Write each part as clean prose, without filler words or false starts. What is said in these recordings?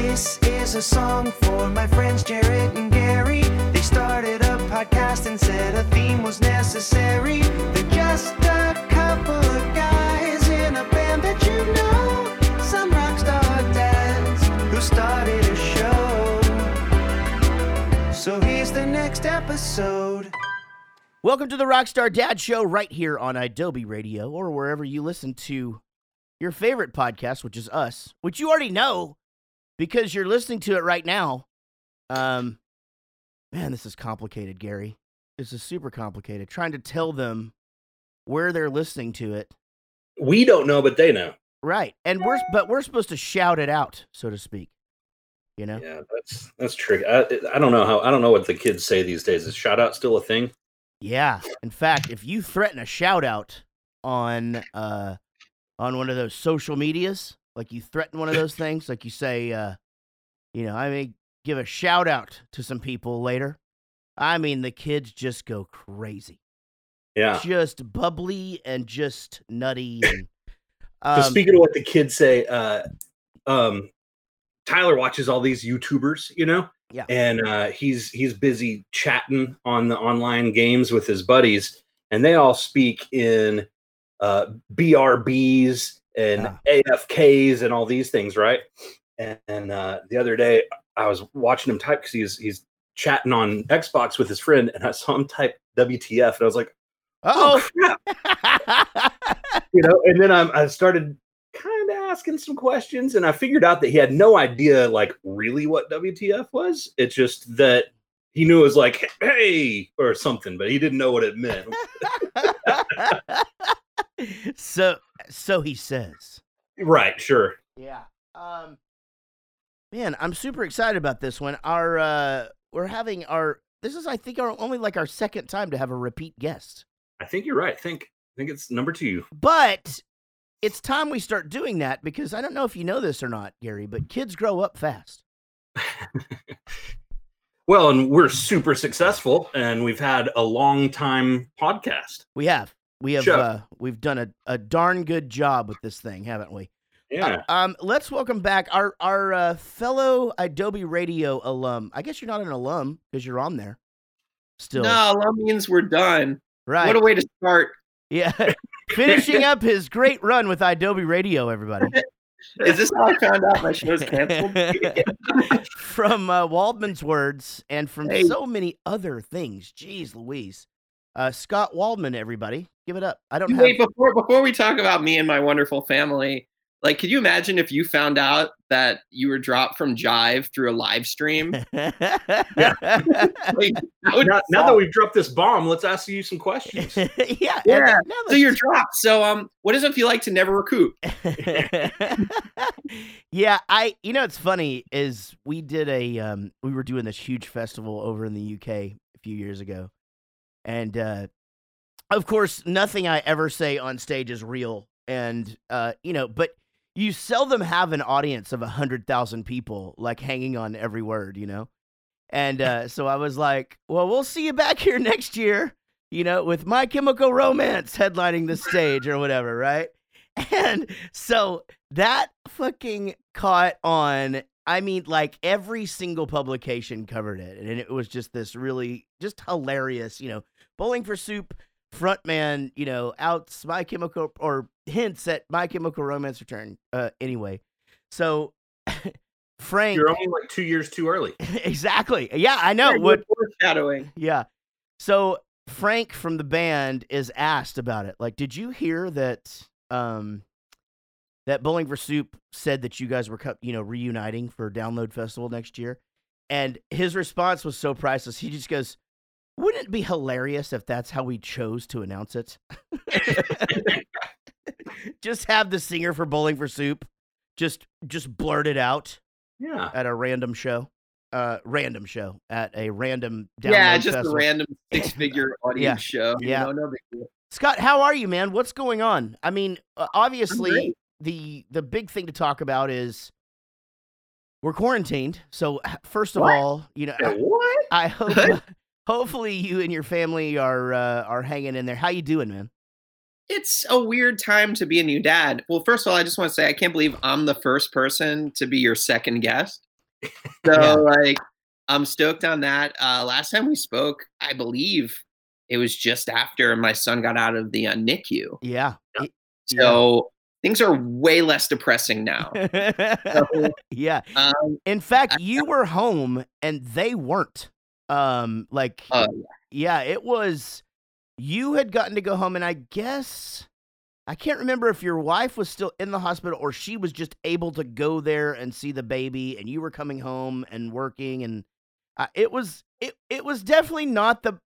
This is a song for my friends Jarrett and Gary. They started a podcast and said a theme was necessary. They're just a couple of guys in a band that you know. Some rock star dads who started a show. So here's the next episode. Welcome to the Rockstar Dad Show right here on Adobe Radio or wherever you listen to your favorite podcast, which is us, which you already know because you're listening to it right now. Man, this is complicated, Gary. This is super complicated. Trying to tell them where they're listening to it. We don't know, but they know. Right. And we're supposed to shout it out, so to speak. You know? Yeah, that's tricky. I don't know what the kids say these days. Is shout out still a thing? Yeah. In fact, if you threaten a shout out on one of those social medias, like you threaten one of those things, like you say, I may give a shout out to some people later. I mean, the kids just go crazy. Yeah. Just bubbly and just nutty. And, so speaking of what the kids say, Tyler watches all these YouTubers, Yeah. And he's busy chatting on the online games with his buddies, and they all speak in BRBs and AFKs and all these things, right? And the other day I was watching him type because he's chatting on Xbox with his friend, and I saw him type WTF, and I was like, "Oh crap!" And then I started kind of asking some questions, and I figured out that he had no idea, like, really what WTF was. It's just that he knew it was like, "Hey," or something, but he didn't know what it meant. So he says. Right, sure. Yeah. Man, I'm super excited about this one. This is, I think, only like our second time to have a repeat guest. I think you're right. I think it's number 2. But it's time we start doing that because I don't know if you know this or not, Gary, but kids grow up fast. Well, and we're super successful, and we've had a long time podcast. We have. We've done a darn good job with this thing, haven't we? Yeah. Let's welcome back our fellow Adobe Radio alum. I guess you're not an alum because you're on there still. No, alum means we're done. Right. What a way to start. Yeah. Finishing up his great run with Adobe Radio, everybody. Is this how I found out my show's canceled? From Waldman's words and from so many other things. Jeez Louise. Scott Waldman, everybody. Give it up. Wait, before we talk about me and my wonderful family, like, could you imagine if you found out that you were dropped from Jive through a live stream? Now that we've dropped this bomb, let's ask you some questions. Yeah. So you're dropped. So what does it feel like to never recoup? Yeah, it's funny is we did we were doing this huge festival over in the UK a few years ago. And of course, nothing I ever say on stage is real. And but you seldom have an audience of 100,000 people like hanging on every word, And so I was like, well, we'll see you back here next year, with My Chemical Romance headlining the stage or whatever, right? And so that fucking caught on. I mean, like every single publication covered it. And it was just this really just hilarious, Bowling for Soup frontman, outs My Chemical or hints at My Chemical Romance return. Anyway, so Frank, you're only like 2 years too early. Exactly. Yeah, I know. What foreshadowing? Yeah. So Frank from the band is asked about it. Like, did you hear that? That Bowling for Soup said that you guys were, reuniting for Download Festival next year, and his response was so priceless. He just goes, "Wouldn't it be hilarious if that's how we chose to announce it? Just have the singer for Bowling for Soup just blurt it out, at a random show, at a random Download festival. A random 6-figure audience show. Yeah. No big deal. Scott, how are you, man? What's going on? I mean, obviously, the big thing to talk about is we're quarantined. So first of all, what? I hope hopefully you and your family are hanging in there. How you doing, man? It's a weird time to be a new dad. Well, first of all, I just want to say I can't believe I'm the first person to be your second guest. So Yeah. like, I'm stoked on that. Last time we spoke, I believe it was just after my son got out of the NICU. Yeah. Yeah. So things are way less depressing now. So, Yeah. um, In fact, you were home and they weren't. Like, uh, yeah, it was. You had gotten to go home, and I guess I can't remember if your wife was still in the hospital or she was just able to go there and see the baby, and you were coming home and working, and it was definitely not the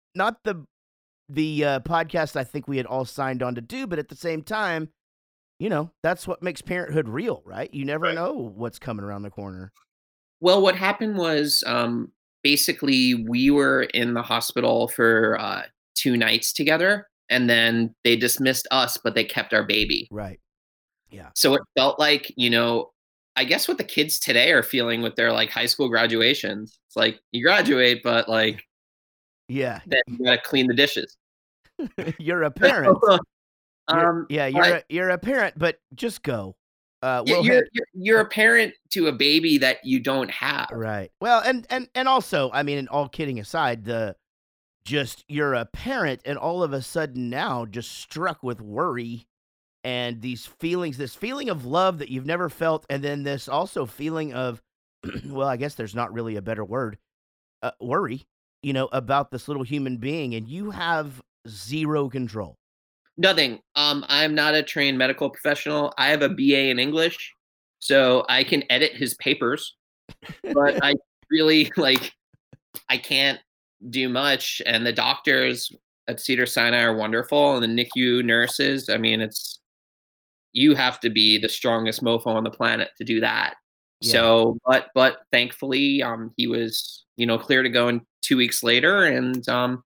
podcast I think we had all signed on to do, but at the same time, you know, that's what makes parenthood real, right? You never Right. know what's coming around the corner. well, what happened was basically we were in the hospital for 2 nights together, and then they dismissed us, but they kept our baby. Right. Yeah. So it felt like, I guess what the kids today are feeling with their like high school graduations. It's like you graduate, but like Yeah. then you gotta clean the dishes. You're a parent. um, You're a parent, but just go. yeah, We'll you're a parent to a baby that you don't have. right. Well, and also, I mean, all kidding aside, you're a parent, and all of a sudden now just struck with worry and these feelings, this feeling of love that you've never felt, and then this also feeling of, well, I guess there's not really a better word, worry, about this little human being, and you have zero control. Nothing. I'm not a trained medical professional. I have a BA in English, so I can edit his papers, but I really I can't do much. And the doctors at Cedar Sinai are wonderful, and the NICU nurses. I mean, you have to be the strongest mofo on the planet to do that. Yeah. So, but thankfully, he was clear to go in 2 weeks later, and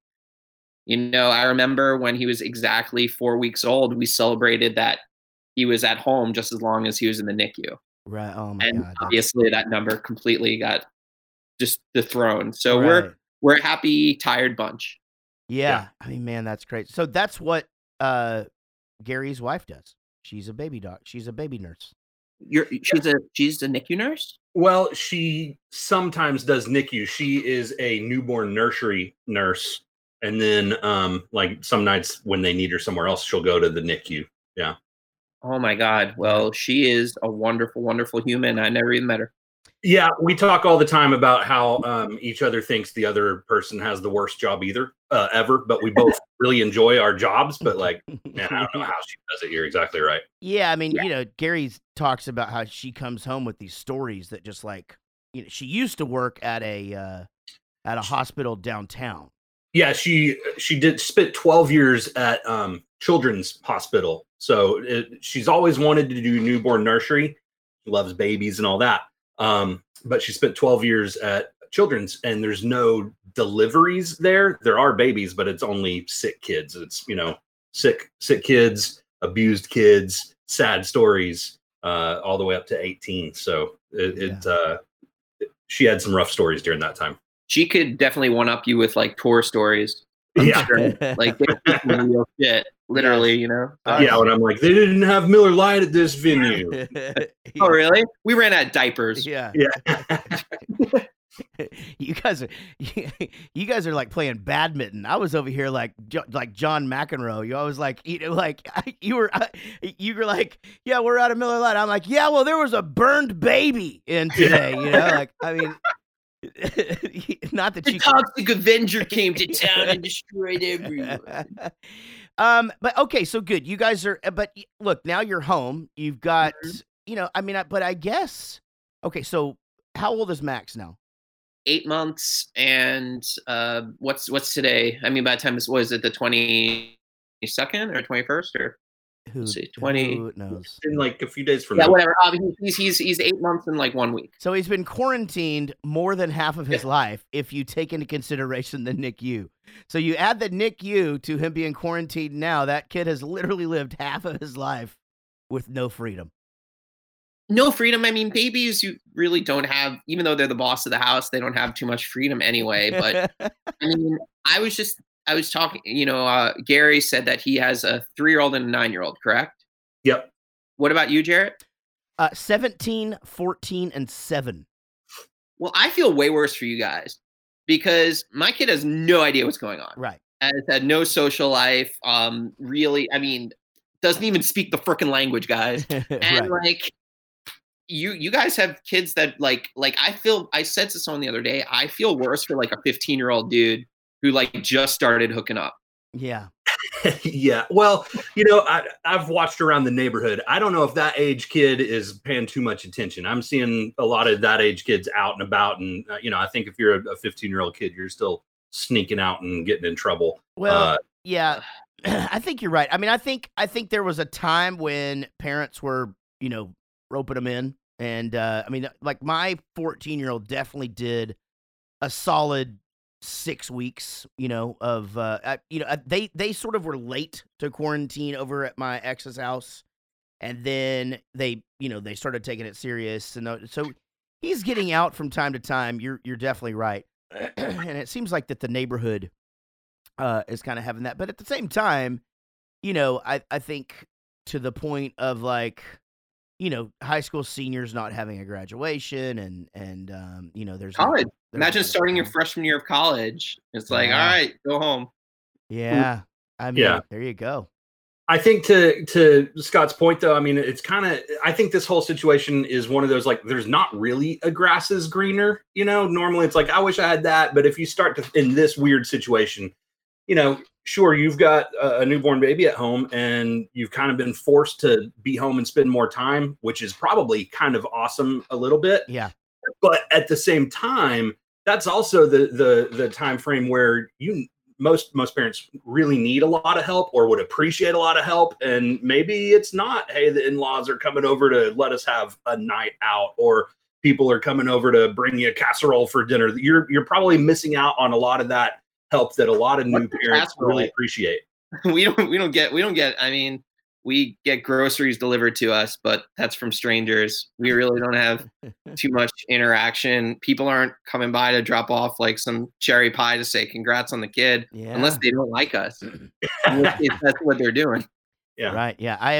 I remember when he was exactly 4 weeks old, we celebrated that he was at home just as long as he was in the NICU. Right. Oh my And God. obviously that number completely got just dethroned. So Right. we're a happy, tired bunch. Yeah. I mean, man, that's great. So that's what Gary's wife does. She's a baby doc. She's a baby nurse. She's a NICU nurse? Well, she sometimes does NICU. She is a newborn nursery nurse. And then like some nights when they need her somewhere else, she'll go to the NICU. Yeah. Oh my God. Well, she is a wonderful, wonderful human. I never even met her. Yeah, we talk all the time about how each other thinks the other person has the worst job ever, but we both really enjoy our jobs. But like, man, I don't know how she does it. You're exactly right. Yeah, I mean, Gary talks about how she comes home with these stories that just like, she used to work at a hospital downtown. Yeah, she spent 12 years at Children's Hospital. So she's always wanted to do newborn nursery. She loves babies and all that. But she spent 12 years at Children's, and there's no deliveries there. There are babies, but it's only sick kids. It's, sick kids, abused kids, sad stories, all the way up to 18. So she had some rough stories during that time. She could definitely one up you with like tour stories. Yeah. Sure. Like real shit, literally, Yeah, when I'm like, they didn't have Miller Lite at this venue. Oh, really? We ran out of diapers. Yeah. Yeah. You guys are like playing badminton. I was over here like John McEnroe. You always like, you were like, yeah, we're out of Miller Lite. I'm like, yeah, well, there was a burned baby in today. Like, I mean, not that the Toxic Avenger came to town and destroyed everyone. But okay, so good. You guys are, but look, now you're home. You've got, but I guess, okay, so how old is Max now? 8 months, and what's today? I mean, by the time this was it the 22nd or 21st or who 20? Who knows? In like a few days from now. now. Whatever. He's 8 months in like 1 week. So he's been quarantined more than half of his life, if you take into consideration the NICU. So you add the NICU to him being quarantined now. That kid has literally lived half of his life with no freedom. No freedom. I mean, babies, you really don't have, even though they're the boss of the house, they don't have too much freedom anyway. But I mean, I was talking, Gary said that he has a 3-year-old and a 9-year-old, correct? Yep. What about you, Jarrett? 17, 14, and 7. Well, I feel way worse for you guys because my kid has no idea what's going on. Right. Has had no social life. Really, I mean, doesn't even speak the frickin' language, guys. And Right. like, you guys have kids that like I said to someone the other day, I feel worse for like a 15-year-old dude who like just started hooking up. Yeah. Yeah. Well, I've watched around the neighborhood. I don't know if that age kid is paying too much attention. I'm seeing a lot of that age kids out and about. And, I think if you're a 15-year-old kid, you're still sneaking out and getting in trouble. Well, yeah, I think you're right. I mean, I think there was a time when parents were, roping them in. And, I mean, like my 14-year-old definitely did a solid 6 weeks, of, they sort of were late to quarantine over at my ex's house. And then they started taking it serious. And so he's getting out from time to time. You're definitely right. And it seems like that the neighborhood is kind of having that. But at the same time, I think to the point of like, high school seniors not having a graduation and there's college. there's Imagine starting your freshman year of college. It's like, all right, go home. Yeah. I mean, there you go. I think to Scott's point, though, I mean, it's kind of, I think this whole situation is one of those, like, there's not really a grass is greener, normally it's like, I wish I had that. But if you start to, in this weird situation, sure, you've got a newborn baby at home and you've kind of been forced to be home and spend more time, which is probably kind of awesome a little bit. Yeah. But at the same time, that's also the time frame where most parents really need a lot of help or would appreciate a lot of help. And maybe it's not, hey, the in-laws are coming over to let us have a night out, or people are coming over to bring you a casserole for dinner. You're probably missing out on a lot of that help that a lot of new parents really appreciate. We don't get, I mean, we get groceries delivered to us, but that's from strangers. We really don't have too much interaction. People aren't coming by to drop off like some cherry pie to say congrats on the kid, unless they don't like us. If that's what they're doing. Yeah. Right. Yeah. I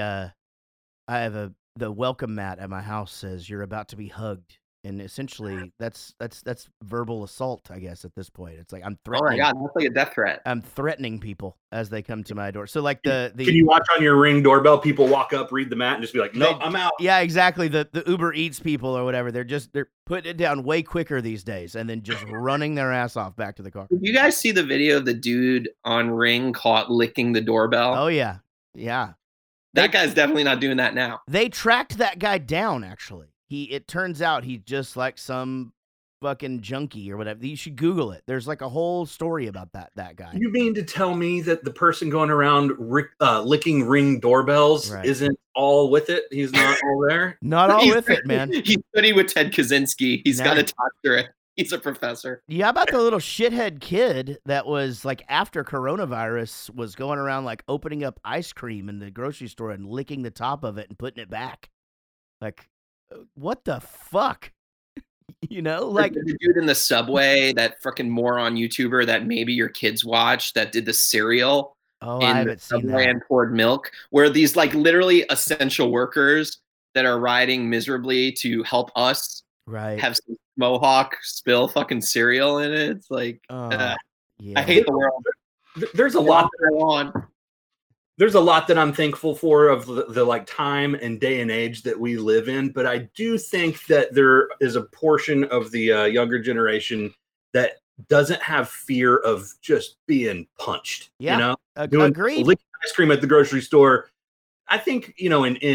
have the welcome mat at my house says you're about to be hugged. And essentially that's verbal assault, I guess, at this point. It's like I'm threatening. Oh my God, that's like a death threat. I'm threatening people as they come to my door. So like the can you watch on your Ring doorbell? People walk up, read the mat, and just be like, "No, I'm out." Yeah, exactly. The Uber Eats people or whatever, they're putting it down way quicker these days, and then just running their ass off back to the car. Did you guys see the video of the dude on Ring caught licking the doorbell? Oh yeah, yeah. That guy's definitely not doing that now. They tracked that guy down. Actually, it turns out he's just like some fucking junkie or whatever. You should Google it. There's like a whole story about that guy. You mean to tell me that the person going around licking Ring doorbells isn't all with it? He's not all there? Not all with it, man. He studied with Ted Kaczynski. He's got a doctorate. He's a professor. Yeah, how about the little shithead kid that was like after coronavirus was going around like opening up ice cream in the grocery store and licking the top of it and putting it back? Like, what the fuck? Like the dude in the subway, that freaking moron YouTuber that maybe your kids watch that did the cereal I haven't seen that. And poured milk, where these like literally essential workers that are riding miserably to help us have some mohawk spill fucking cereal in it. It's like, I hate the world. There's a lot on. There's a lot that I'm thankful for of the like time and day and age that we live in. But I do think that there is a portion of the younger generation that doesn't have fear of just being punched. Yeah, agreed. Licking ice cream at the grocery store. I think, in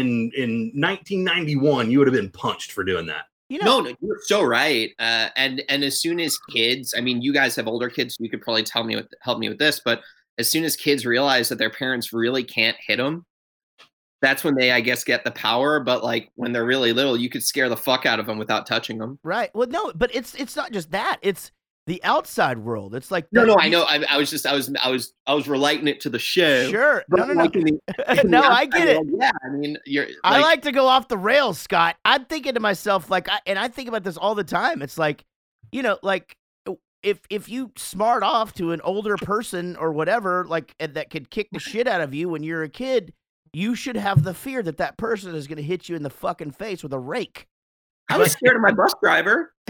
1991, you would have been punched for doing that. No, you're so right. And as soon as kids, I mean, you guys have older kids, so you could probably help me with this, but as soon as kids realize that their parents really can't hit them, that's when they, I guess, get the power. But like when they're really little, you could scare the fuck out of them without touching them. Right. Well, no, but it's not just that. It's the outside world. It's like no. I know. I was relating it to the show. Sure. No. No, I get it. Yeah. I mean, I like to go off the rails, Scott. I'm thinking to myself, like, I think about this all the time. It's like, like. If you smart off to an older person or whatever, like that could kick the shit out of you when you're a kid, you should have the fear that person is going to hit you in the fucking face with a rake. I was scared of my bus driver.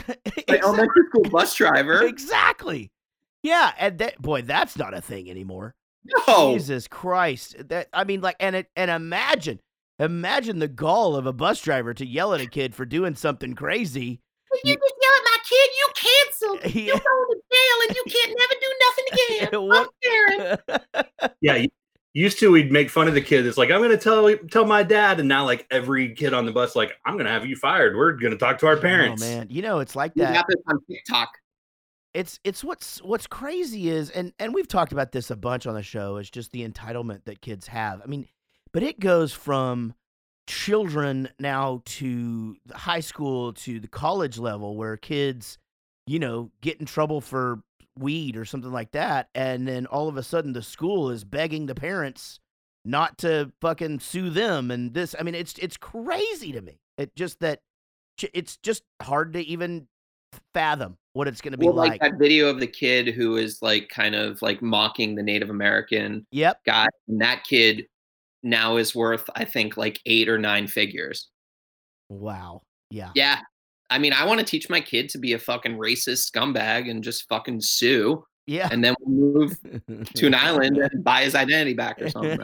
Like elementary school bus driver. Exactly. Yeah, and that's not a thing anymore. No. Jesus Christ. I mean, like, and imagine the gall of a bus driver to yell at a kid for doing something crazy. You just yell at my kid, you canceled. Yeah. You go to jail and you can't never do nothing again. What- I'm Karen. Yeah, used to we'd make fun of the kid. It's like, I'm gonna tell my dad, and now like every kid on the bus, like, I'm gonna have you fired. We're gonna talk to our parents. Oh man, it's like We that. got this on TikTok. It's what's crazy is, and we've talked about this a bunch on the show, is just the entitlement that kids have. I mean, but it goes from children now to the high school to the college level, where kids, get in trouble for weed or something like that, and then all of a sudden the school is begging the parents not to fucking sue them. And this, I mean, it's crazy to me. It's just hard to even fathom what it's going to be like that video of the kid who is like kind of like mocking the Native American Yep. guy, and that kid now is worth, I think, like 8 or 9 figures. Wow. Yeah. Yeah. I mean, I want to teach my kid to be a fucking racist scumbag and just fucking sue. Yeah. And then we'll move to an island and buy his identity back or something.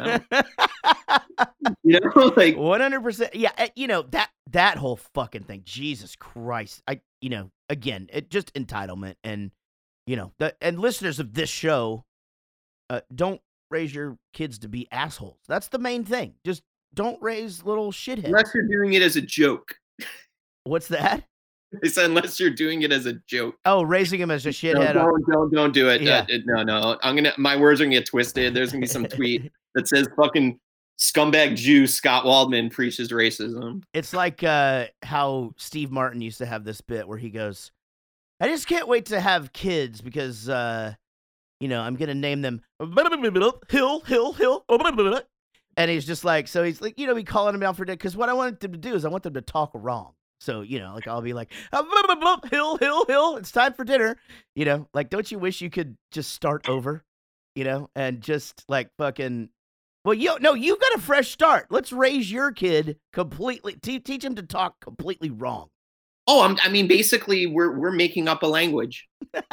Like 100%. Yeah. That whole fucking thing. Jesus Christ. Again, it just entitlement, and and listeners of this show, don't raise your kids to be assholes. That's the main thing. Just don't raise little shitheads. Unless you're doing it as a joke. What's that? I said, unless you're doing it as a joke. Oh, raising him as a shithead. Don't do it. Yeah. No. My words are gonna get twisted. There's gonna be some tweet that says fucking scumbag Jew Scott Waldman preaches racism. It's like how Steve Martin used to have this bit where he goes, I just can't wait to have kids because, I'm going to name them Hill. And he's just like, so he's like, be calling them out for dinner. Because what I want them to do is I want them to talk wrong. So, like I'll be like, Hill. It's time for dinner. Like, don't you wish you could just start over, and just like fucking. Well, you've got a fresh start. Let's raise your kid completely. Teach him to talk completely wrong. Oh, I mean, basically, we're making up a language, and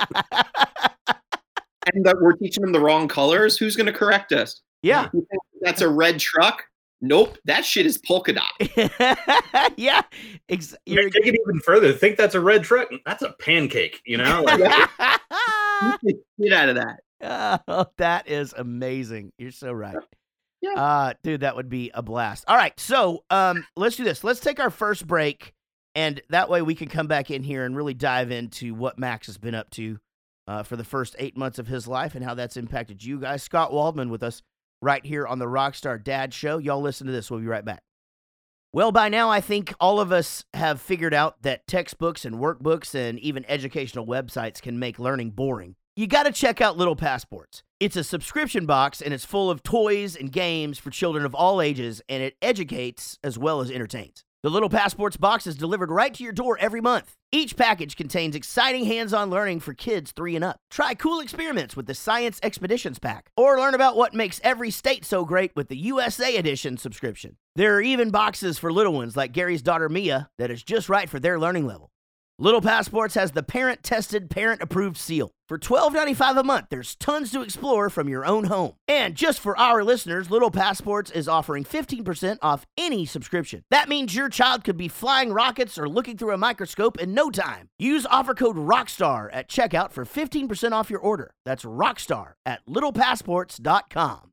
that we're teaching them the wrong colors. Who's going to correct us? Yeah, You think that's a red truck. Nope, that shit is polka dot. Yeah, Take it even further. Think that's a red truck? That's a pancake. Like, Get out of that. Oh, that is amazing. You're so right. Yeah. Dude, that would be a blast. All right, so let's do this. Let's take our first break, and that way we can come back in here and really dive into what Max has been up to for the first 8 months of his life and how that's impacted you guys. Scott Waldman with us right here on the Rockstar Dad Show. Y'all listen to this. We'll be right back. Well, by now, I think all of us have figured out that textbooks and workbooks and even educational websites can make learning boring. You got to check out Little Passports. It's a subscription box, and it's full of toys and games for children of all ages, and it educates as well as entertains. The Little Passports box is delivered right to your door every month. Each package contains exciting hands-on learning for kids 3 and up. Try cool experiments with the Science Expeditions Pack, or learn about what makes every state so great with the USA Edition subscription. There are even boxes for little ones like Gary's daughter Mia that is just right for their learning level. Little Passports has the parent-tested, parent-approved seal. For $12.95 a month, there's tons to explore from your own home. And just for our listeners, Little Passports is offering 15% off any subscription. That means your child could be flying rockets or looking through a microscope in no time. Use offer code ROCKSTAR at checkout for 15% off your order. That's ROCKSTAR at littlepassports.com.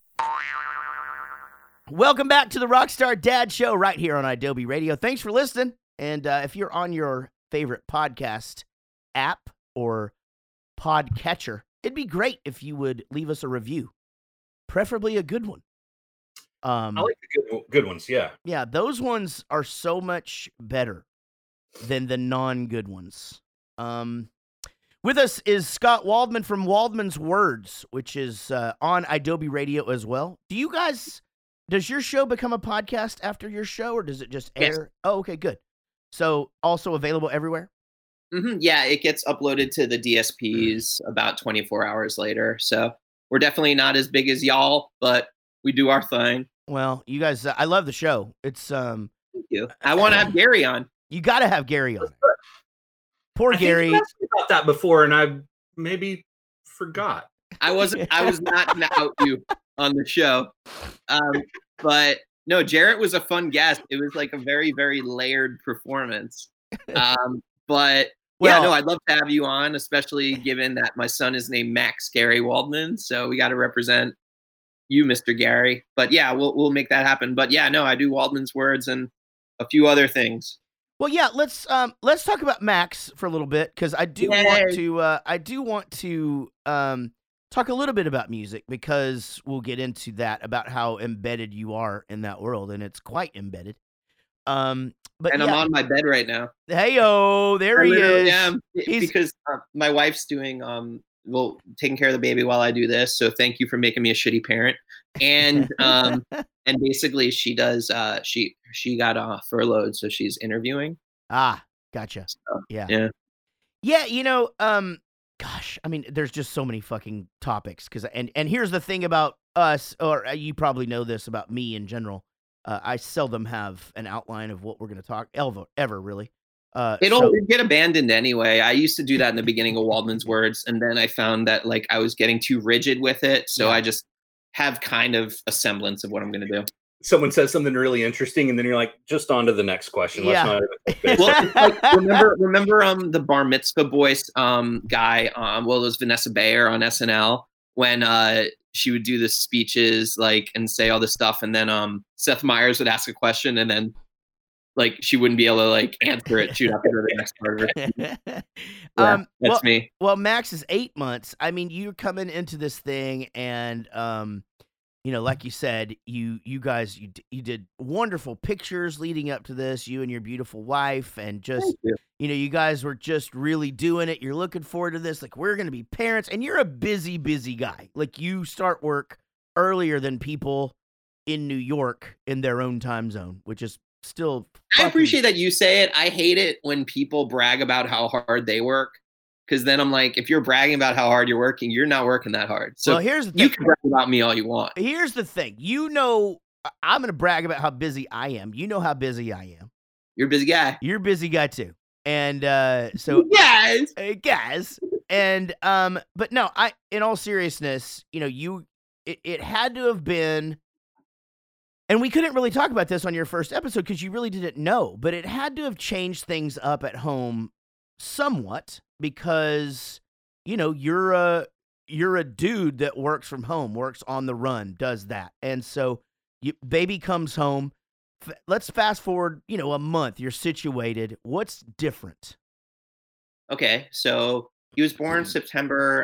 Welcome back to the Rockstar Dad Show right here on Adobe Radio. Thanks for listening. And if you're on your favorite podcast app or podcatcher, it'd be great if you would leave us a review, preferably a good one. I like the good ones. Yeah. Yeah, those ones are so much better than the non-good ones. With us is Scott Waldman from Waldman's Words, which is on Adobe Radio as well. Does your show become a podcast after your show, or does it just air? Yes. Oh, okay, good. So also available everywhere? Mm-hmm. Yeah, it gets uploaded to the DSPs about 24 hours later. So we're definitely not as big as y'all, but we do our thing. Well, you guys, I love the show. It's Thank you. I want to have Gary on. You got to have Gary on. Poor I think Gary. you asked me about that before, and I maybe forgot. I was not gonna out you on the show. But no, Jarrett was a fun guest. It was like a very, very layered performance. But yeah, no, I'd love to have you on, especially given that my son is named Max Gary Waldman. So we got to represent you, Mr. Gary. But yeah, we'll make that happen. But yeah, no, I do Waldman's Words and a few other things. Well, yeah, let's talk about Max for a little bit, because I do want to talk a little bit about music, because we'll get into that, about how embedded you are in that world, and it's quite embedded. But I'm on my bed right now. Hey-o, there he is. Yeah, because my wife's doing taking care of the baby while I do this. So thank you for making me a shitty parent. And and basically she does she got furloughed, so she's interviewing. Ah, gotcha. So, yeah. Gosh, I mean, there's just so many fucking topics, and here's the thing about us, or you probably know this about me in general. I seldom have an outline of what we're going to talk ever really. It'll get abandoned anyway. I used to do that in the beginning of Waldman's Words, and then I found that like I was getting too rigid with it, so I just have kind of a semblance of what I'm going to do. Someone says something really interesting, and then you're like, just on to the next question. Yeah. Well, like, remember the Bar Mitzvah Boys guy? It was Vanessa Bayer on SNL when she would do the speeches like and say all this stuff, and then Seth Meyers would ask a question, and then like she wouldn't be able to like answer it. She'd have to go to the next part of it. That's me. Well, Max is 8 months. I mean, you're coming into this thing, and like you said, you guys you did wonderful pictures leading up to this. You and your beautiful wife, and just you guys were just really doing it. You're looking forward to this. Like, we're gonna be parents, and you're a busy guy. Like, you start work earlier than people in New York in their own time zone, which is still. I appreciate that you say it. I hate it when people brag about how hard they work, because then I'm like, if you're bragging about how hard you're working, you're not working that hard. So here's the thing. You can brag about me all you want. Here's the thing. I'm going to brag about how busy I am. You know how busy I am. You're a busy guy. You're a busy guy too. And so guys. And but no, in all seriousness, it had to have been. And we couldn't really talk about this on your first episode because you really didn't know, but it had to have changed things up at home somewhat, because, you're a dude that works from home, works on the run, does that. And so baby comes home. Let's fast forward, a month. You're situated. What's different? Okay. So he was born September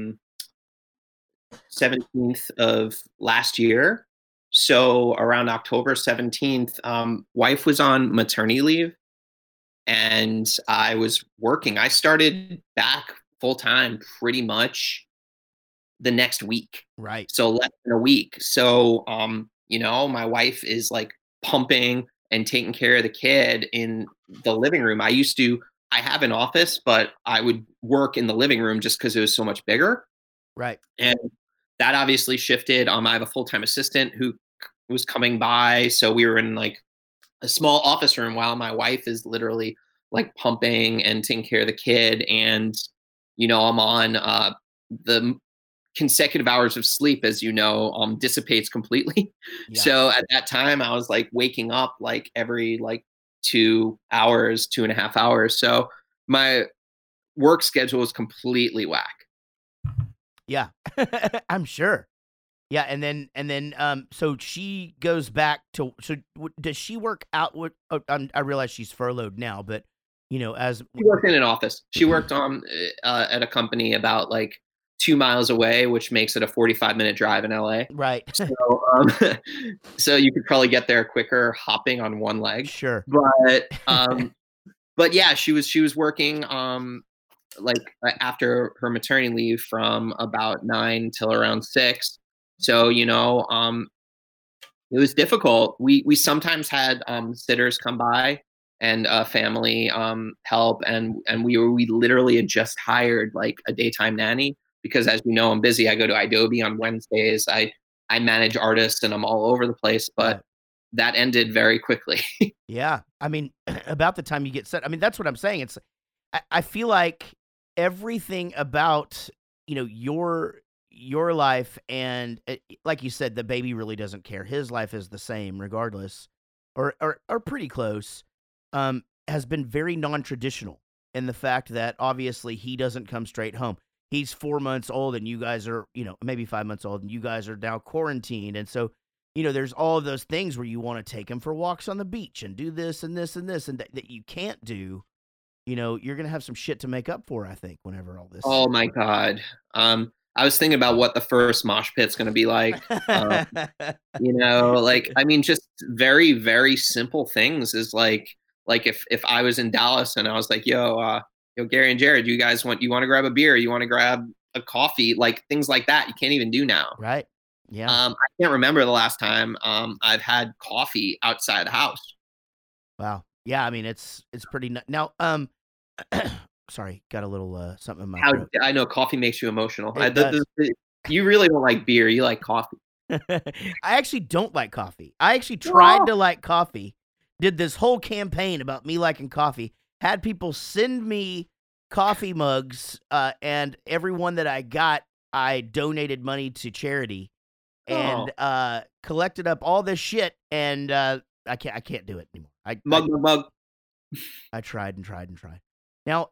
17th of last year. So around October 17th, wife was on maternity leave, and I was working. I started back full time pretty much the next week. Right. So less than a week. So, my wife is like pumping and taking care of the kid in the living room. I have an office, but I would work in the living room just because it was so much bigger. Right. And that obviously shifted. I have a full-time assistant who was coming by. So we were in like a small office room while my wife is literally like pumping and taking care of the kid. And, I'm on the consecutive hours of sleep, as dissipates completely. Yeah. So at that time I was like waking up like every like 2 hours, 2.5 hours. So my work schedule was completely whack. Yeah, I'm sure. Yeah, and then, so she goes back to. So does she work out? I realize she's furloughed now, but as she worked in an office, she worked at a company about like 2 miles away, which makes it a 45-minute drive in LA. Right. So, so you could probably get there quicker hopping on one leg. Sure. But yeah, she was working like after her maternity leave from about 9 till around 6. So, it was difficult. We sometimes had sitters come by and family help, and we literally had just hired like a daytime nanny, because as you know, I'm busy. I go to Adobe on Wednesdays. I manage artists, and I'm all over the place, but that ended very quickly. Yeah. I mean, about the time you get set, I mean, that's what I'm saying. I feel like everything about, your life and like you said, the baby really doesn't care. His life is the same regardless, or pretty close. Has been very non-traditional in the fact that obviously he doesn't come straight home. He's 4 months old and you guys are, maybe 5 months old and you guys are now quarantined. And so, there's all of those things where you want to take him for walks on the beach and do this and this and this and that you can't do. You're going to have some shit to make up for, I think, whenever all this. Oh my God. I was thinking about what the first mosh pit's going to be like. Just very, very simple things is like if I was in Dallas and I was like, yo, Gary and Jared, you want to grab a beer? You want to grab a coffee? Like things like that. You can't even do now. Right. Yeah. I can't remember the last time I've had coffee outside the house. Wow. Yeah. I mean, it's pretty now. Sorry, got a little something in my throat. I know coffee makes you emotional. You really don't like beer. You like coffee. I actually don't like coffee. I actually tried to like coffee. Did this whole campaign about me liking coffee. Had people send me coffee mugs, and every one that I got, I donated money to charity, and collected up all this shit. And I can't do it anymore. Mug. I tried and tried and tried. Now,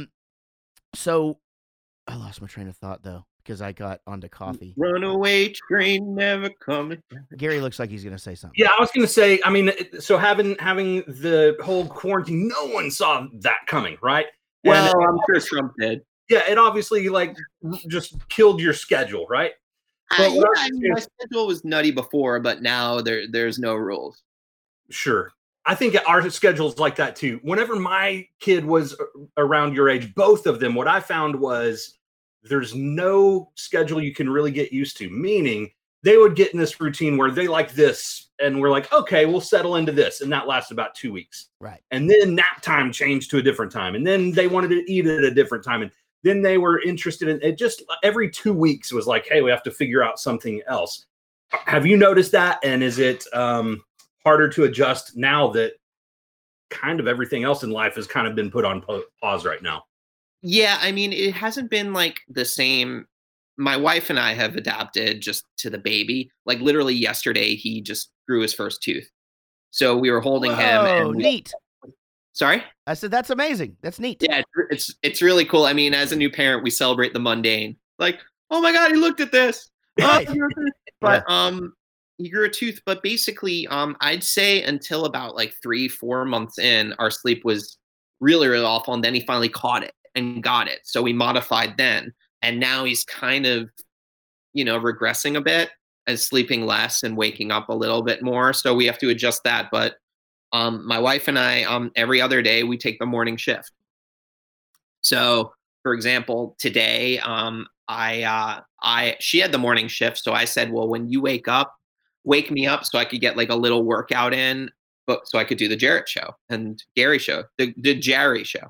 so I lost my train of thought though because I got onto coffee. Runaway train never coming. Gary looks like he's gonna say something. Yeah, I was gonna say. I mean, so having the whole quarantine, no one saw that coming, right? Well, I'm sure Trump did. Yeah, it obviously just killed your schedule, right? But my schedule was nutty before, but now there's no rules. Sure. I think our schedule's like that too. Whenever my kid was around your age, both of them, what I found was there's no schedule you can really get used to. Meaning they would get in this routine where they like this and we're like, okay, we'll settle into this. And that lasts about 2 weeks. Right. And then nap time changed to a different time. And then they wanted to eat at a different time. And then they were interested in it. Just every 2 weeks was like, hey, we have to figure out something else. Have you noticed that? And is it, harder to adjust now that kind of everything else in life has kind of been put on pause right now? Yeah, I mean, it hasn't been like the same. My wife and I have adapted just to the baby. Like literally yesterday, he just grew his first tooth. So we were holding him. Oh, neat. Sorry? I said, that's amazing. That's neat. Yeah, it's really cool. I mean, as a new parent, we celebrate the mundane. Like, oh my God, he looked at this. Right. But he grew a tooth, but basically, I'd say until about like 3-4 months in, our sleep was really, really awful. And then he finally caught it and got it. So we modified then. And now he's kind of, regressing a bit and sleeping less and waking up a little bit more. So we have to adjust that. But my wife and I, every other day, we take the morning shift. So, for example, today, she had the morning shift. So I said, well, when you wake me up so I could get like a little workout in, but so I could do the Jarrett show and Gary show, the Jerry show.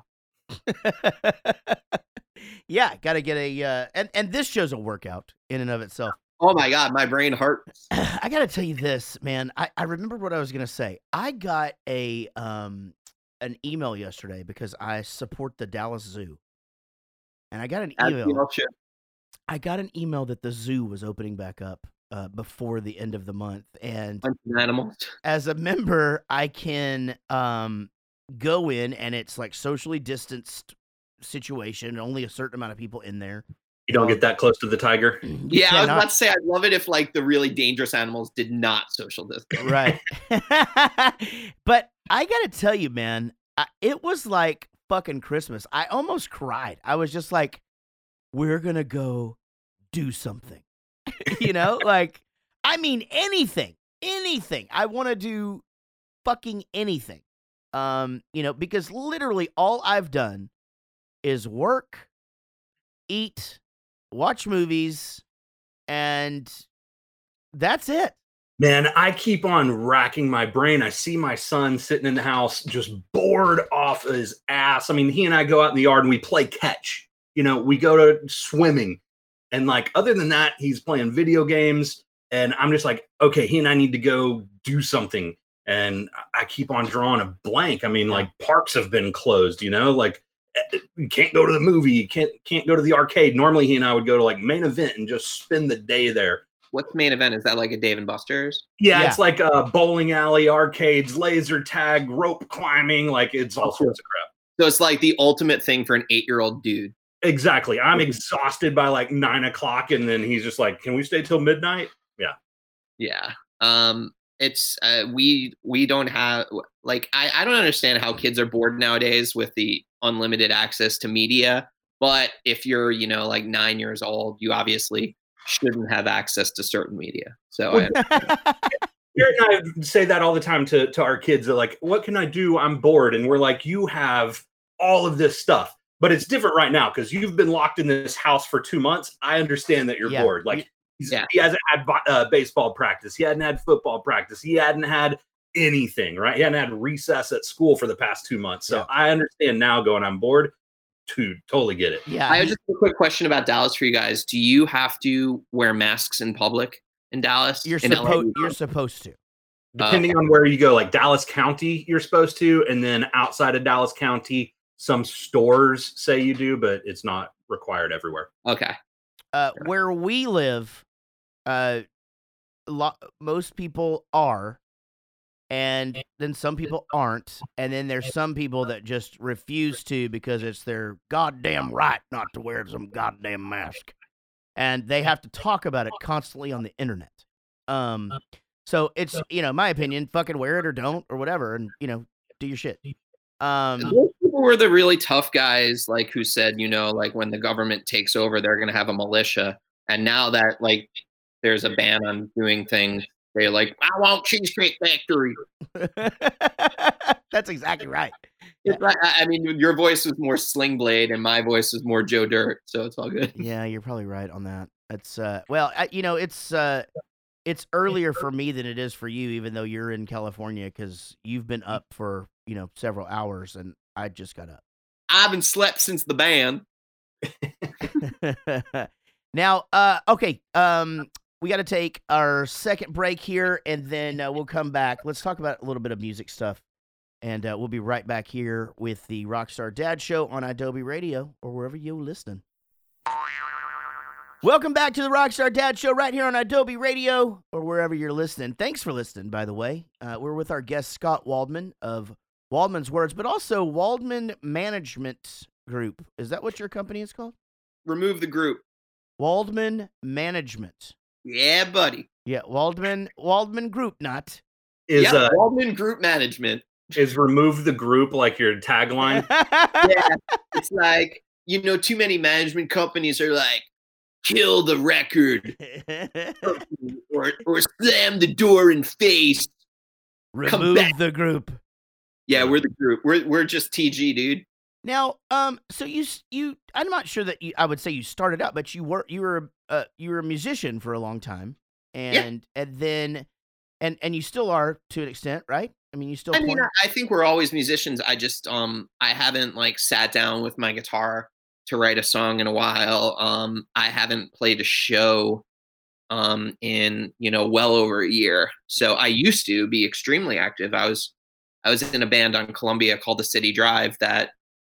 Yeah, got to get a and this show's a workout in and of itself. Oh my God, my brain hurts. I got to tell you this, man. I remember what I was gonna say. I got an email yesterday because I support the Dallas Zoo, and I got an email. I got an email that the zoo was opening back up before the end of the month, and animals. As a member, I can go in, and it's like socially distanced situation, only a certain amount of people in there. You don't get that close to the tiger. Yeah, I was about to say, I'd love it if like the really dangerous animals did not social distance. Right. But I gotta tell you, man, it was like fucking Christmas. I almost cried. I was just like, we're gonna go do something. Like, I mean, anything. I want to do fucking anything. Because literally all I've done is work, eat, watch movies, and that's it. Man, I keep on racking my brain. I see my son sitting in the house just bored off his ass. I mean, he and I go out in the yard and we play catch. We go to swimming. And like, other than that, he's playing video games. And I'm just like, okay, he and I need to go do something. And I keep on drawing a blank. I mean, like parks have been closed, like you can't go to the movie, you can't go to the arcade. Normally he and I would go to like Main Event and just spend the day there. What's Main Event? Is that like a Dave and Buster's? Yeah, it's like a bowling alley, arcades, laser tag, rope climbing, like it's all sorts of crap. So it's like the ultimate thing for an 8-year-old dude. Exactly. I'm exhausted by like 9 o'clock, and then he's just like, "Can we stay till midnight?" Yeah. Yeah. It's we don't have like I don't understand how kids are bored nowadays with the unlimited access to media. But if you're, like 9 years old, you obviously shouldn't have access to certain media. So Garrett and I say that all the time to our kids. They're like, "What can I do? I'm bored." And we're like, "You have all of this stuff." But it's different right now because you've been locked in this house for 2 months. I understand that you're bored. Like he hasn't had baseball practice. He hadn't had football practice. He hadn't had anything, right? He hadn't had recess at school for the past 2 months. So I understand now going, I'm bored. Totally get it. Yeah. I have just a quick question about Dallas for you guys. Do you have to wear masks in public in Dallas? You're supposed to. Depending on where you go, like Dallas County, you're supposed to. And then outside of Dallas County, some stores say you do, but it's not required everywhere. Okay. Where we live, most people are, and then some people aren't, and then there's some people that just refuse to because it's their goddamn right not to wear some goddamn mask, and they have to talk about it constantly on the internet. So it's my opinion, fucking wear it or don't or whatever, and do your shit. Those people were the really tough guys, like who said, like when the government takes over, they're gonna have a militia, and now that like there's a ban on doing things. They're like, I want Cheesecake Factory. That's exactly right. I mean, your voice was more Sling Blade, and my voice was more Joe Dirt, so it's all good. Yeah, you're probably right on that. It's it's earlier for me than it is for you, even though you're in California, because you've been up for several hours, and I just got up. I haven't slept since the ban. Now, okay. We got to take our second break here, and then we'll come back. Let's talk about a little bit of music stuff, and we'll be right back here with the Rockstar Dad Show on Adobe Radio or wherever you're listening. Welcome back to the Rockstar Dad Show right here on Adobe Radio or wherever you're listening. Thanks for listening, by the way. We're with our guest, Scott Waldman of Waldman's Words, but also Waldman Management Group. Is that what your company is called? Remove the group. Waldman Management. Yeah, buddy. Yeah, Waldman Group, not. Waldman Group Management. Is remove the group like your tagline? Yeah, it's like, too many management companies are like, kill the record or slam the door in face. Remove the group. Yeah, we're the group. We're just TG, dude. Now, so you I'm not sure that I would say you started out, but you were a musician for a long time, and then you still are to an extent, right? I mean, you still. I think we're always musicians. I just I haven't like sat down with my guitar to write a song in a while. I haven't played a show in well over a year. So I used to be extremely active. I was in a band on Columbia called the City Drive that.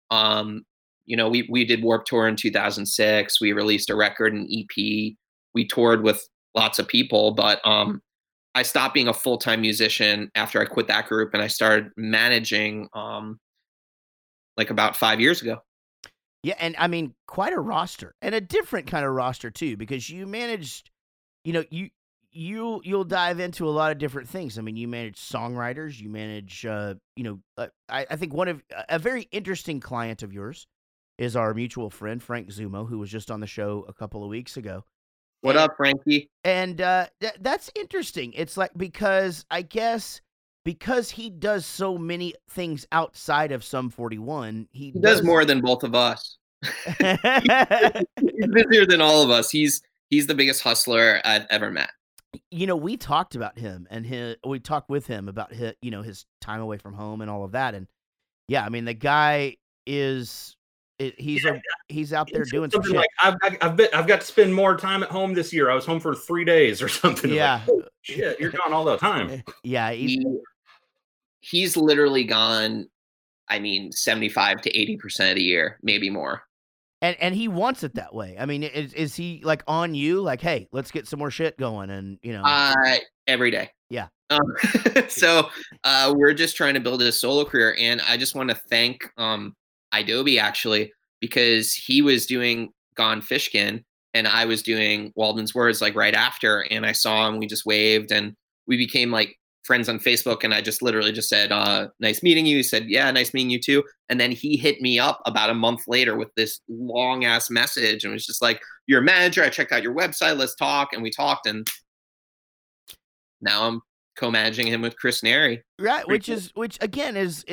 We did Warped Tour in 2006. We released a record, an EP. We toured with lots of people, but I stopped being a full-time musician after I quit that group, and I started managing like about 5 years ago. Yeah, and I mean, quite a roster, and a different kind of roster too, because you managed, you'll dive into a lot of different things. I mean, you manage songwriters, you manage, I think a very interesting client of yours is our mutual friend, Frank Zumo, who was just on the show a couple of weeks ago. What up, Frankie? And that's interesting. It's like, because he does so many things outside of Sum 41, he does more than both of us. He's busier than all of us. He's the biggest hustler I've ever met. We talked about him, and we talked with him about his time away from home and all of that. And yeah, I mean, the guy he's out there doing some shit. Like I've got to spend more time at home this year. I was home for 3 days or something. Yeah, like, oh, shit, you're gone all the time. Yeah, he's literally gone. I mean, 75 to 80% of the year, maybe more. And he wants it that way. I mean, is he like on you? Like, hey, let's get some more shit going, and Every day. Yeah. So we're just trying to build a solo career, and I just want to thank Adobe actually, because he was doing Gone Fishkin and I was doing Walden's Words like right after, and I saw him. We just waved, and we became like friends on Facebook, and I just literally just said, nice meeting you. He said, yeah, nice meeting you too. And then he hit me up about a month later with this long ass message and was just like, you're a manager. I checked out your website. Let's talk. And we talked, and now I'm co-managing him with Chris Neri. Right. Which again is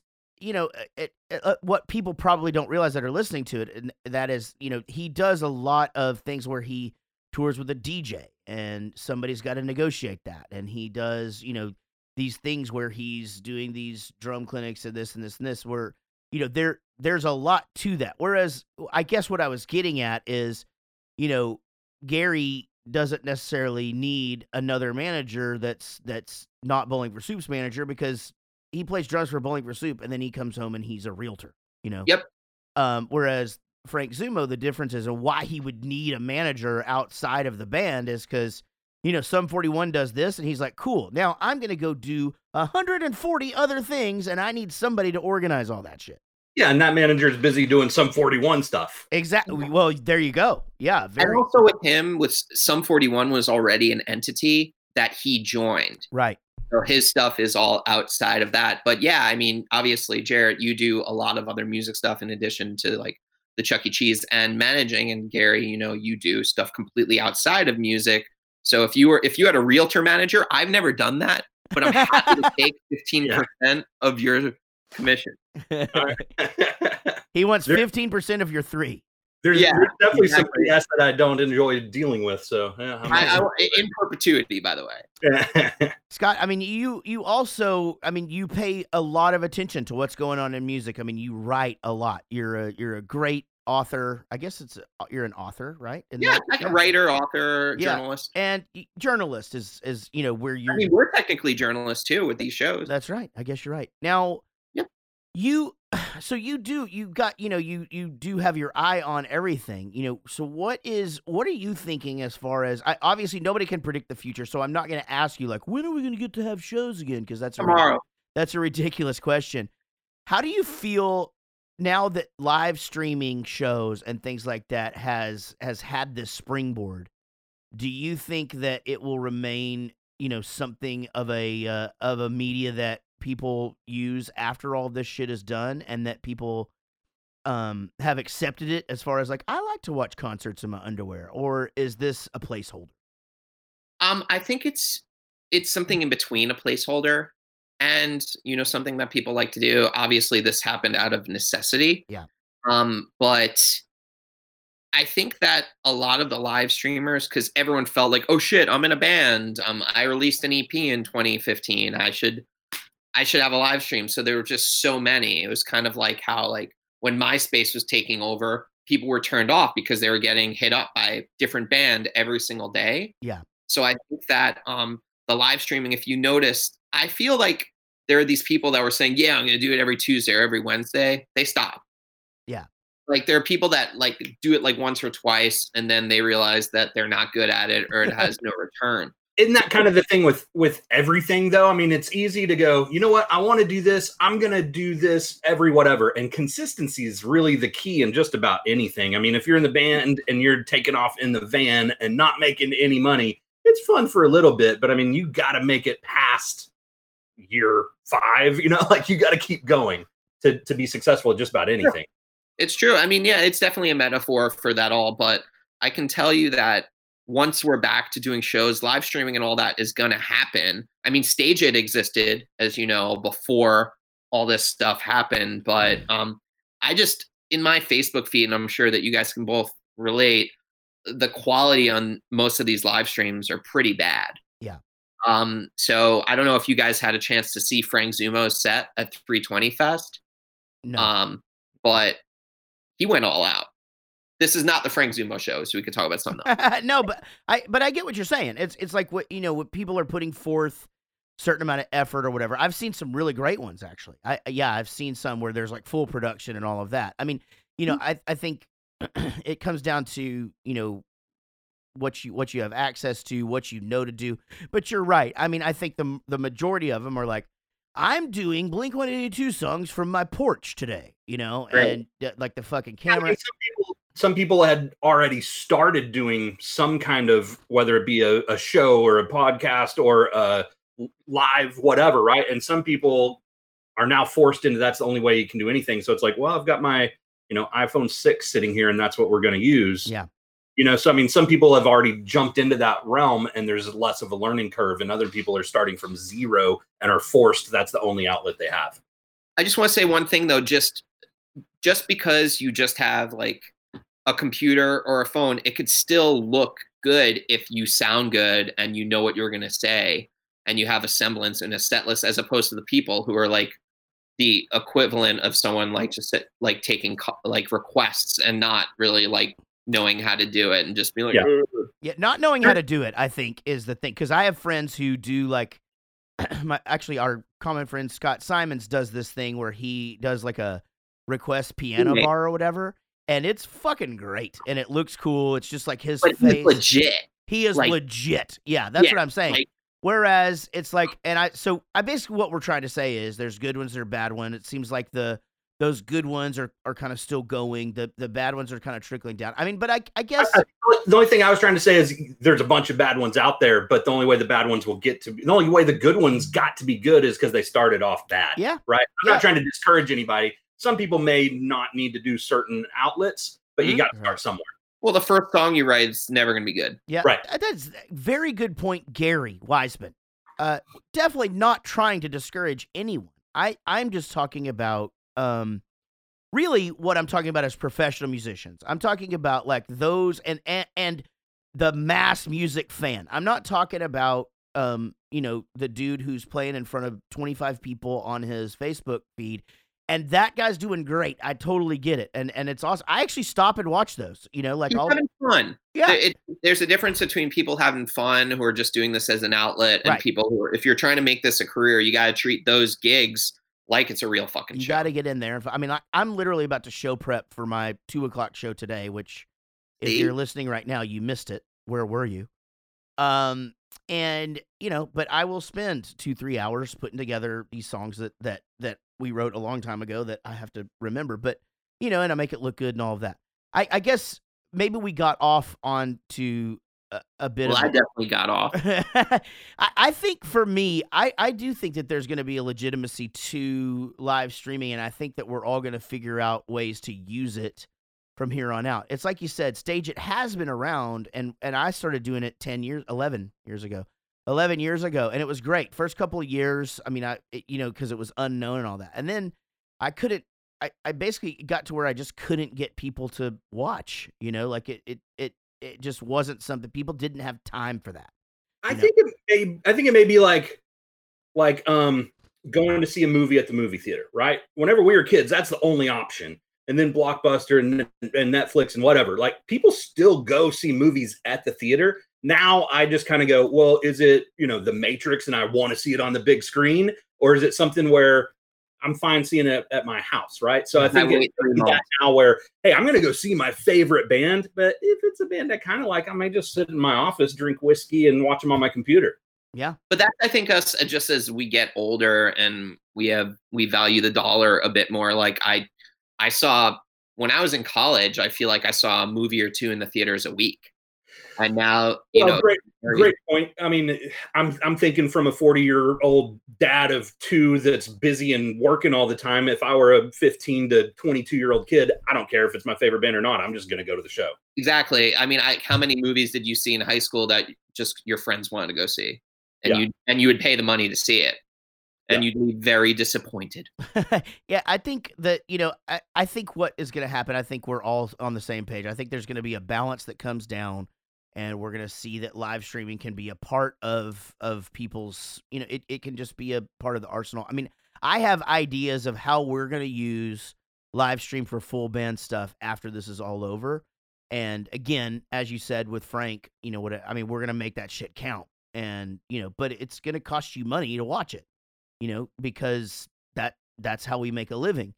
what people probably don't realize that are listening to it. And that is, he does a lot of things where he tours with a DJ and somebody's got to negotiate that. And he does, these things where he's doing these drum clinics and this and this and this, where, there's a lot to that. Whereas I guess what I was getting at is, Gary doesn't necessarily need another manager that's not Bowling for Soup's manager, because he plays drums for Bowling for Soup and then he comes home and he's a realtor, Yep. Whereas Frank Zumo, the difference is, and why he would need a manager outside of the band is because, Sum 41 does this, and he's like, cool, now I'm going to go do 140 other things, and I need somebody to organize all that shit. Yeah, and that manager is busy doing Sum 41 stuff. Exactly. Well, there you go. Yeah. And also with him, with Sum 41 was already an entity that he joined. Right. So his stuff is all outside of that. But yeah, I mean, obviously, Jarrett, you do a lot of other music stuff in addition to like the Chuck E. Cheese and managing. And Gary, you do stuff completely outside of music. So if you had a realtor manager, I've never done that, but I'm happy to take 15% of your commission. He wants 15% of your 3. There's definitely some BS that I don't enjoy dealing with. So I in perpetuity, by the way. Scott, I mean, you also, I mean, you pay a lot of attention to what's going on in music. I mean, you write a lot. You're a great author. I guess you're an author, right? Like a writer, author, journalist. And journalist is where you. I mean, we're technically journalists too with these shows. That's right. I guess you're right. Now, you do have your eye on everything, so what are you thinking as far as, obviously nobody can predict the future, so I'm not going to ask you like, when are we going to get to have shows again? Because tomorrow. That's a ridiculous question. How do you feel now that live streaming shows and things like that has had this springboard? Do you think that it will remain, something of a media that people use after all this shit is done, and that people have accepted it as far as like, I like to watch concerts in my underwear? Or is this a placeholder? I think it's something in between a placeholder and something that people like to do. Obviously this happened out of necessity. Yeah. But I think that a lot of the live streamers, because everyone felt like, oh shit, I'm in a band, I released an EP in 2015, I should have a live stream. So there were just so many. It was kind of like how, like, when MySpace was taking over, people were turned off because they were getting hit up by a different band every single day. Yeah. So I think that the live streaming, if you noticed, I feel like there are these people that were saying, yeah, I'm going to do it every Tuesday or every Wednesday. They stopped. Yeah. Like, there are people that like do it like once or twice, and then they realize that they're not good at it or it has no return. Isn't that kind of the thing with everything, though? I mean, it's easy to go, you know what? I want to do this. I'm going to do this every whatever. And consistency is really the key in just about anything. I mean, if you're in the band and you're taking off in the van and not making any money, it's fun for a little bit. But I mean, you got to make it past year 5, like you got to keep going to be successful at just about anything. It's true. I mean, yeah, it's definitely a metaphor for that all. But I can tell you that once we're back to doing shows, live streaming and all that is going to happen. I mean, Stage It existed, as you know, before all this stuff happened. But I just, in my Facebook feed, and I'm sure that you guys can both relate, the quality on most of these live streams are pretty bad. Yeah. So I don't know if you guys had a chance to see Frank Zumo's set at 320 Fest. No. But he went all out. This is not the Frank Zumo show, so we could talk about something else. No, but I get what you're saying. It's like what people are putting forth certain amount of effort or whatever. I've seen some really great ones actually. I've seen some where there's like full production and all of that. I mean, I think it comes down to, what you have access to, what you know to do. But you're right. I mean, I think the majority of them are like, I'm doing Blink-182 songs from my porch today, Right. and like the fucking I camera. mean, some people had already started doing some kind of, whether it be a show or a podcast or a live whatever, right? And some people are now forced into that's the only way you can do anything. So it's like, well, I've got my iPhone 6 sitting here, and that's what we're going to use. Yeah. So I mean, some people have already jumped into that realm, and there's less of a learning curve, and other people are starting from zero and are forced. That's the only outlet they have. I just want to say one thing though, just because you just have like a computer or a phone, it could still look good if you sound good and you know what you're going to say and you have a semblance and a set list, as opposed to the people who are like the equivalent of someone like just like taking like requests and not really like knowing how to do it and just be like, Yeah. "Ugh." Yeah, not knowing how to do it, I think, is the thing. Because I have friends who do like, actually, our common friend Scott Simons does this thing where he does like a request piano Right. bar or whatever, and it's fucking great, and it looks cool. It's just like his But face. he's legit. He is like- legit. Yeah, that's Yeah, what I'm saying. like- Whereas it's like, so I basically what we're trying to say is there's good ones, there's bad ones. It seems like those good ones are kind of still going. The bad ones are kind of trickling down. I mean, but I guess The only thing I was trying to say is there's a bunch of bad ones out there, but the only way the bad ones will get to be, the only way the good ones got to be good is because they started off bad. Yeah. Right. I'm Yeah. not trying to discourage anybody. Some people may not need to do certain outlets, but you Mhm. got to start somewhere. Well, the first song you write is never going to be good. Yeah, Right. That's a very good point, Gary Wiseman. Definitely not trying to discourage anyone. I'm just talking about really what I'm talking about is professional musicians. I'm talking about like those and the mass music fan. I'm not talking about the dude who's playing in front of 25 people on his Facebook feed. And that guy's doing great. I totally get it. And it's awesome. I actually stop and watch those, like He's all having fun. Yeah. There's a difference between people having fun who are just doing this as an outlet and Right. people who are, if you're trying to make this a career, you got to treat those gigs like it's a real fucking You show. got to get in there. I mean, I'm literally about to show prep for my 2:00 show today, which if See? you're listening right now, you missed it. Where were you? And but I will spend 2-3 hours putting together these songs that we wrote a long time ago that I have to remember, but and I make it look good and all of that. I guess maybe we got off onto a bit Well, of I definitely got off. I think for me, I do think that there's going to be a legitimacy to live streaming, and I think that we're all going to figure out ways to use it from here on out. It's like you said, Stage It has been around, and I started doing it 11 years ago, and it was great. First couple of years, I mean, because it was unknown and all that, and then I couldn't. I basically got to where I just couldn't get people to watch. Like it just wasn't something, people didn't have time for that. I think it may be like going to see a movie at the movie theater, right? Whenever we were kids, that's the only option. And then Blockbuster and Netflix and whatever. Like, people still go see movies at the theater. Now I just kind of go, well, is it, The Matrix and I want to see it on the big screen? Or is it something where I'm fine seeing it at my house, right? So I think wait 3 it's that months. now where, hey, I'm going to go see my favorite band. But if it's a band I kind of like, I may just sit in my office, drink whiskey, and watch them on my computer. Yeah. But that, I think, us just as we get older and we value the dollar a bit more. Like I saw, when I was in college, I feel like I saw a movie or two in the theaters a week. And now, Great point. I mean, I'm thinking from a 40-year-old dad of 2 that's busy and working all the time. If I were a 15 to 22-year-old kid, I don't care if it's my favorite band or not. I'm just going to go to the show. Exactly. I mean, how many movies did you see in high school that just your friends wanted to go see, and you would pay the money to see it, and you'd be very disappointed. Yeah, I think that I think what is going to happen. I think we're all on the same page. I think there's going to be a balance that comes down. And we're going to see that live streaming can be a part of people's, it can just be a part of the arsenal. I mean, I have ideas of how we're going to use live stream for full band stuff after this is all over. And again, as you said with Frank, we're going to make that shit count. and but it's going to cost you money to watch it, because that's how we make a living.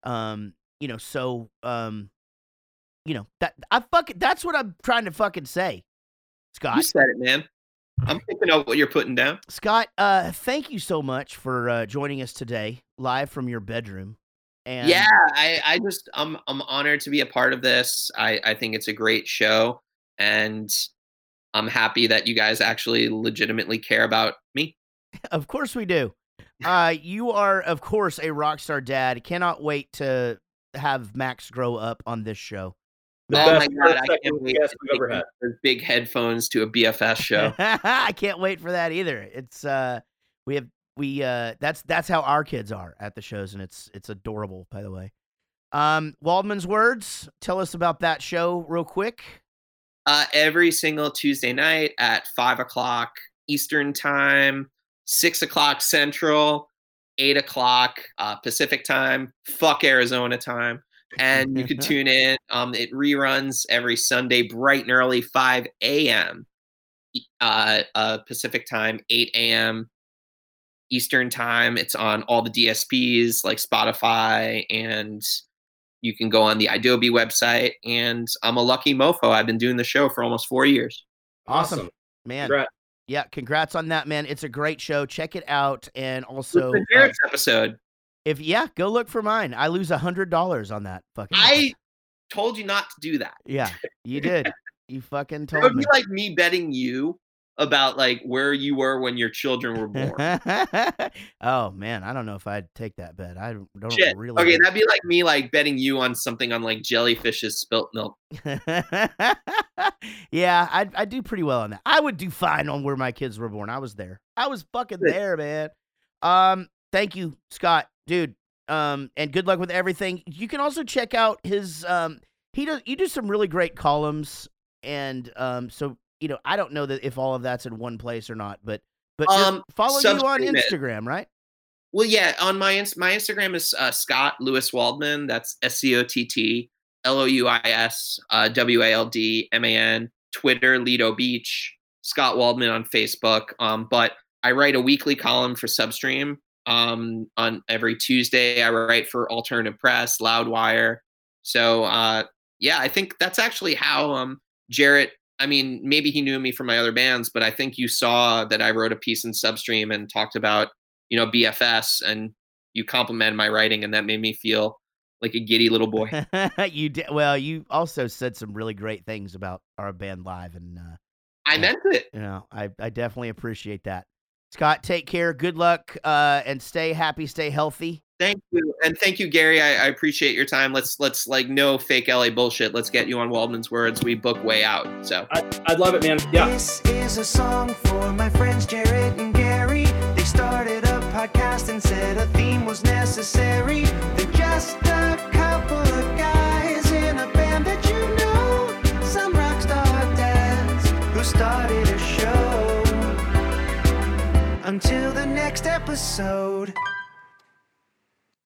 That's what I'm trying to fucking say, Scott. You said it, man. I'm picking up what you're putting down. Scott, thank you so much for joining us today, live from your bedroom. And yeah, I'm honored to be a part of this. I think it's a great show, and I'm happy that you guys actually legitimately care about me. Of course we do. You are, of course, a rock star dad. Cannot wait to have Max grow up on this show. The Oh best my God, I second can't wait guest to we've ever take had. those big headphones to a BFS show. I can't wait for that either. It's that's how our kids are at the shows, and it's adorable, by the way. Waldman's Words, tell us about that show real quick. Every single Tuesday night at 5:00 Eastern Time, 6:00 Central, 8:00 Pacific Time. Fuck Arizona time. And you can tune in. It reruns every Sunday bright and early, 5 a.m. Pacific Time, 8 a.m. Eastern Time. It's on all the DSPs like Spotify, and you can go on the Adobe website. And I'm a lucky mofo. I've been doing the show for almost 4 years. Awesome, man. Congrats. Yeah, congrats on that, man. It's a great show. Check it out, and also The Jared's episode. Go look for mine. I lose $100 on that fucking. I told you not to do that. Yeah, you did. You fucking It told would me. be like me betting you about like where you were when your children were born. Oh man, I don't know if I'd take that bet. I don't Shit. really. Okay, that'd be like me like betting you on something on like jellyfish's spilt milk. Yeah, I do pretty well on that. I would do fine on where my kids were born. I was there. I was fucking there, man. Thank you, Scott, dude. And good luck with everything. You can also check out his you do some really great columns, and so I don't know that if all of that's in one place or not, but just follow you on Instagram, right? Well, yeah, on my Instagram is Scott Lewis Waldman. That's SCOTT LOUIS WALDMAN. Twitter, Lido Beach. Scott Waldman on Facebook. But I write a weekly column for Substream. On every Tuesday, I write for Alternative Press, Loudwire. So yeah, I think that's actually how Jarrett. I mean, maybe he knew me from my other bands, but I think you saw that I wrote a piece in Substream and talked about BFS, and you complimented my writing, and that made me feel like a giddy little boy. You did. Well, you also said some really great things about our band live, and I meant it. I definitely appreciate that. Scott, take care. Good luck, and stay happy, stay healthy. Thank you, and thank you, Gary. I appreciate your time. Let's like no fake LA bullshit. Let's get you on Waldman's Words. We book way out. So I'd love it, man. Yeah. This is a song for my friends Jarrett and Gary. They started a podcast and said a theme was necessary. They're just a couple of guys in a band that some rock star dads who started a show. Until the next episode.